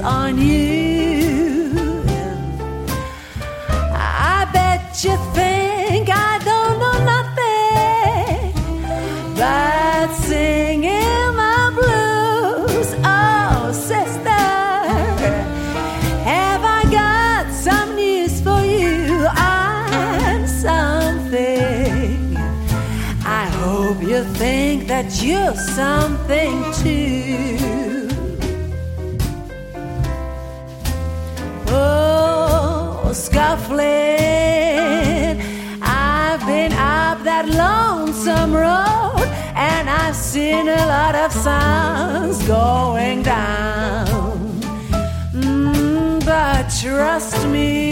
on you. I bet you think I don't know nothing but singing my blues. Oh, sister, have I got some news for you on something? I hope you think that you're something too. Oh, scuffling, I've been up that lonesome road, and I've seen a lot of suns going down. But trust me,